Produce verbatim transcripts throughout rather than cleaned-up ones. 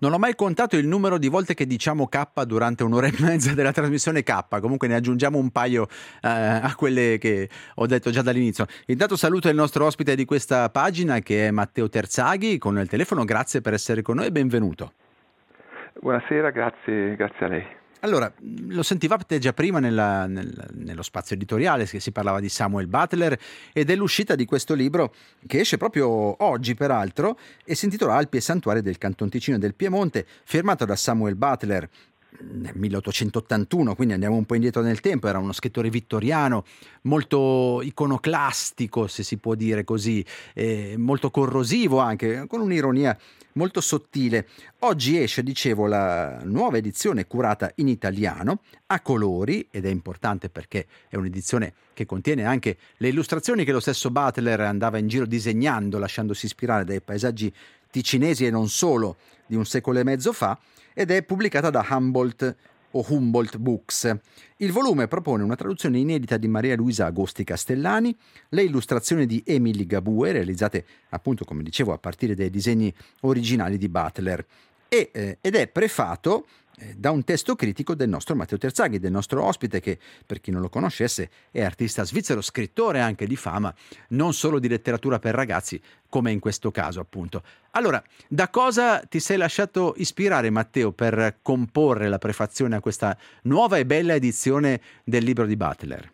Non ho mai contato il numero di volte che diciamo K durante un'ora e mezza della trasmissione K, comunque ne aggiungiamo un paio eh, a quelle che ho detto già dall'inizio. Intanto saluto il nostro ospite di questa pagina che è Matteo Terzaghi con il telefono, grazie per essere con noi e benvenuto. Buonasera, grazie, grazie a lei. Allora, lo sentivate già prima nella, nel, nello spazio editoriale che si parlava di Samuel Butler e dell'uscita di questo libro che esce proprio oggi peraltro e si intitola Alpi e Santuari del Canton Ticino e del Piemonte, firmato da Samuel Butler nel milleottocentottantuno, quindi andiamo un po' indietro nel tempo. Era uno scrittore vittoriano molto iconoclastico, se si può dire così, eh, molto corrosivo anche, con un'ironia molto sottile. Oggi esce, dicevo, la nuova edizione curata in italiano a colori, ed è importante perché è un'edizione che contiene anche le illustrazioni che lo stesso Butler andava in giro disegnando, lasciandosi ispirare dai paesaggi ticinesi e non solo di un secolo e mezzo fa, ed è pubblicata da Humboldt o Humboldt Books. Il volume propone una traduzione inedita di Maria Luisa Agosti Castellani, le illustrazioni di Emily Gabue, realizzate appunto, come dicevo, a partire dai disegni originali di Butler, e, eh, ed è prefato eh, da un testo critico del nostro Matteo Terzaghi, del nostro ospite, che per chi non lo conoscesse è artista svizzero, scrittore anche di fama, non solo di letteratura per ragazzi, come in questo caso appunto. Allora, da cosa ti sei lasciato ispirare, Matteo, per comporre la prefazione a questa nuova e bella edizione del libro di Butler?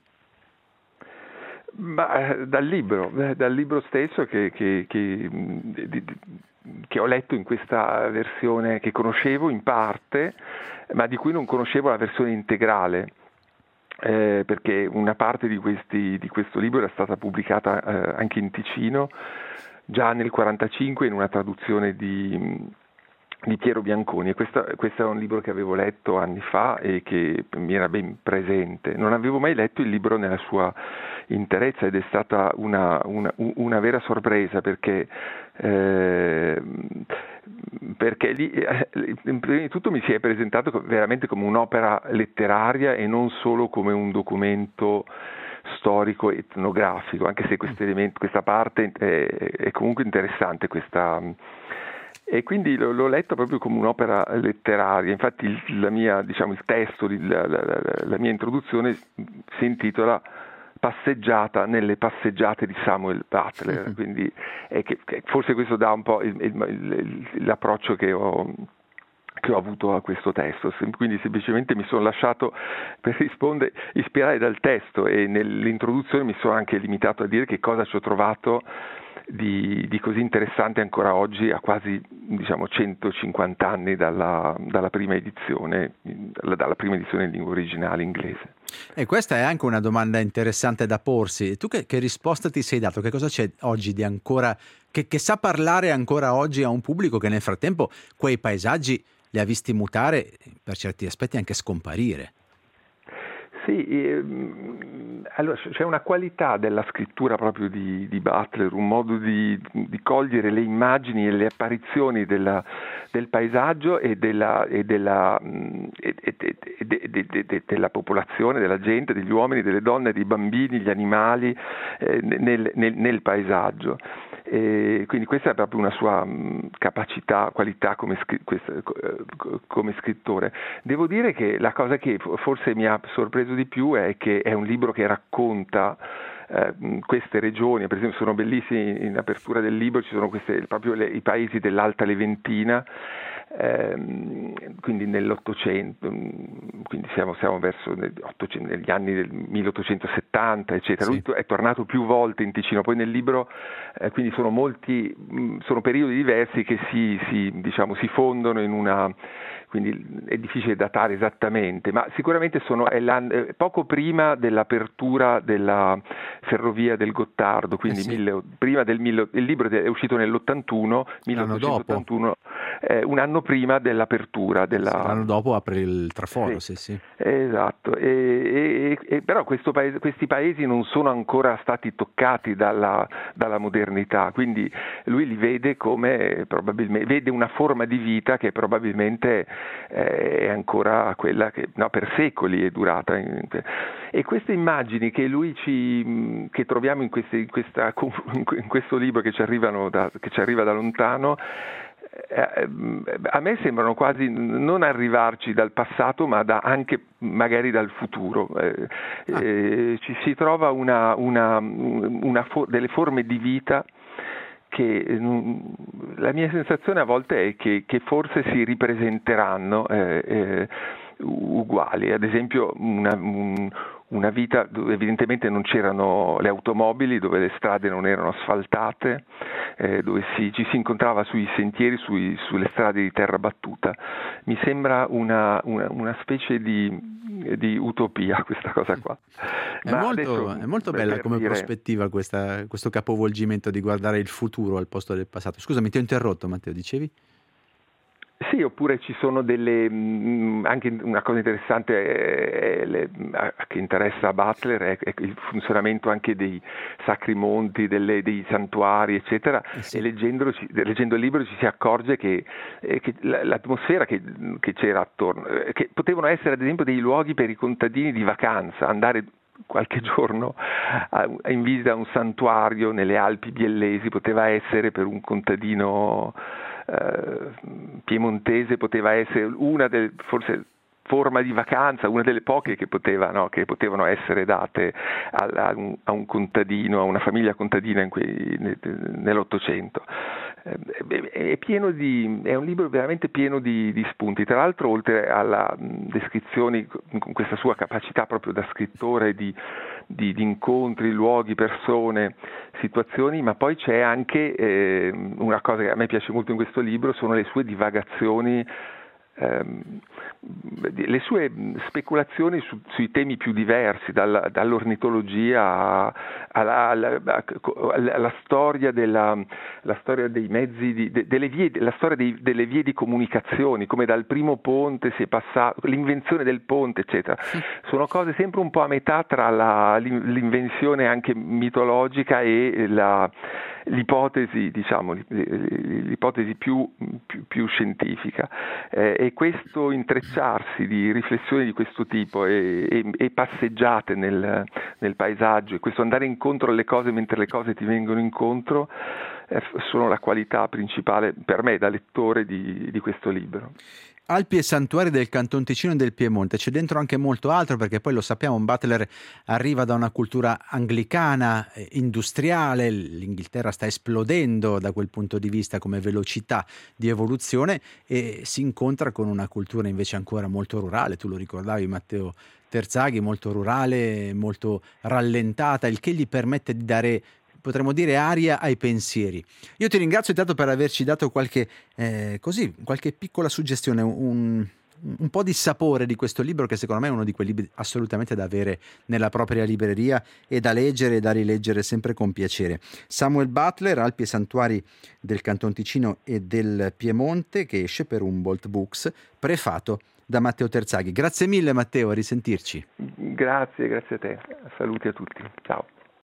Ma, dal libro, dal libro stesso che, che, che, che ho letto in questa versione che conoscevo in parte, ma di cui non conoscevo la versione integrale. Eh, perché una parte di, questi, di questo libro era stata pubblicata eh, anche in Ticino già nel quarantacinque in una traduzione di, di Piero Bianconi, e questo, questo è un libro che avevo letto anni fa e che mi era ben presente. Non avevo mai letto il libro nella sua interezza ed è stata una, una, una vera sorpresa perché eh, perché lì prima di tutto mi si è presentato veramente come un'opera letteraria e non solo come un documento storico etnografico, anche se questo elemento, questa parte è, è comunque interessante, questa, e quindi l'ho, l'ho letto proprio come un'opera letteraria. Infatti il, la mia, diciamo, il testo, la, la, la, la mia introduzione si intitola Passeggiata nelle passeggiate di Samuel Butler, uh-huh. Quindi è che, che forse questo dà un po' il, il, il, l'approccio che ho che ho avuto a questo testo, quindi semplicemente mi sono lasciato, per rispondere, ispirare dal testo, e nell'introduzione mi sono anche limitato a dire che cosa ci ho trovato di, di così interessante ancora oggi, a quasi, diciamo, centocinquanta anni dalla, dalla prima edizione, dalla prima edizione in lingua originale inglese. E questa è anche una domanda interessante da porsi. Tu che, che risposta ti sei dato? Che cosa c'è oggi di ancora che, che sa parlare ancora oggi a un pubblico che nel frattempo quei paesaggi li ha visti mutare, per certi aspetti anche scomparire? Sì, ehm, allora c'è una qualità della scrittura proprio di, di Butler, un modo di, di cogliere le immagini e le apparizioni della, del paesaggio e della, e della, e, e, e, e, e, e, della popolazione, della gente, degli uomini, delle donne, dei bambini, gli animali eh, nel, nel, nel paesaggio. E quindi questa è proprio una sua mh, capacità, qualità come, scri- questa, come scrittore. Devo dire che la cosa che forse mi ha sorpreso di più è che è un libro che racconta eh, queste regioni. Per esempio sono bellissimi, in apertura del libro ci sono queste, proprio le, i paesi dell'Alta Leventina, ehm, quindi nell'Ottocento, quindi siamo, siamo verso negli anni del milleottocentosettanta, eccetera. Sì. Lui è tornato più volte in Ticino, poi nel libro eh, quindi sono molti, sono periodi diversi che si, si, diciamo, si fondono in una, quindi è difficile datare esattamente, ma sicuramente sono è poco prima dell'apertura della ferrovia del Gottardo, quindi eh sì. mille, prima del mille, il libro è uscito nell'ottantuno, milleottocentottantuno, eh, un anno prima dell'apertura. Della... Sì, l'anno dopo apre il traforo, sì, sì. sì. Esatto, e, e, e però questo paese, questi paesi non sono ancora stati toccati dalla, dalla modernità, quindi lui li vede come probabilmente, vede una forma di vita che probabilmente eh, è ancora quella che no, per secoli è durata. E queste immagini che lui ci che troviamo in, queste, in, questa, in questo libro che ci arrivano da, che ci arriva da lontano, eh, a me sembrano quasi non arrivarci dal passato, ma da, anche magari dal futuro. Eh, ah. eh, ci si trova una, una, una fo- delle forme di vita che la mia sensazione a volte è che, che forse si ripresenteranno eh, eh, uguali. Ad esempio una, un, una vita dove evidentemente non c'erano le automobili, dove le strade non erano asfaltate, eh, dove si, ci si incontrava sui sentieri, sui, sulle strade di terra battuta. Mi sembra una, una, una specie di di utopia questa cosa qua. È Ma molto, adesso, è molto bella come dire... prospettiva questa, questo capovolgimento di guardare il futuro al posto del passato. Scusami, ti ho interrotto, Matteo, dicevi? Sì, oppure ci sono delle, anche una cosa interessante è, è, che interessa a Butler è, è il funzionamento anche dei sacri monti, delle, dei santuari, eccetera, eh sì. E leggendo, leggendo il libro ci si accorge che, che l'atmosfera che, che c'era attorno, che potevano essere ad esempio dei luoghi per i contadini di vacanza, andare qualche giorno in visita a un santuario nelle Alpi biellesi poteva essere per un contadino Uh, piemontese, poteva essere una delle forse forma di vacanza, una delle poche che, poteva, no, che potevano essere date a, a, un, a un contadino, a una famiglia contadina in quei, nell'Ottocento. È, pieno di, è un libro veramente pieno di, di spunti. Tra l'altro, oltre alla descrizioni, con questa sua capacità proprio da scrittore di, di, di incontri, luoghi, persone, situazioni, ma poi c'è anche eh, una cosa che a me piace molto in questo libro, sono le sue divagazioni, ehm, le sue speculazioni su, sui temi più diversi, dal, dall'ornitologia alla, alla, alla, alla storia della la storia dei mezzi di, de, delle vie, la storia dei, delle vie di comunicazione, come dal primo ponte si è passato, l'invenzione del ponte, eccetera. Sono cose sempre un po' a metà tra la, l'invenzione anche mitologica e la l'ipotesi, diciamo, l'ipotesi più, più, più scientifica, eh, e questo intrecciarsi di riflessioni di questo tipo e, e, e passeggiate nel, nel paesaggio, e questo andare incontro alle cose mentre le cose ti vengono incontro, eh, sono la qualità principale per me da lettore di, di questo libro. Alpi e santuari del Canton Ticino e del Piemonte, c'è dentro anche molto altro, perché poi lo sappiamo, Butler arriva da una cultura anglicana, eh, industriale, l'Inghilterra sta esplodendo da quel punto di vista come velocità di evoluzione, e si incontra con una cultura invece ancora molto rurale, tu lo ricordavi Matteo Terzaghi, molto rurale, molto rallentata, il che gli permette di dare, potremmo dire, aria ai pensieri. Io ti ringrazio intanto per averci dato qualche, eh, così, qualche piccola suggestione, un, un po' di sapore di questo libro, che secondo me è uno di quei libri assolutamente da avere nella propria libreria e da leggere e da rileggere sempre con piacere. Samuel Butler, Alpi e santuari del Canton Ticino e del Piemonte, che esce per Humboldt Books, prefato da Matteo Terzaghi. Grazie mille Matteo, a risentirci. Grazie, grazie a te. Saluti a tutti. Ciao.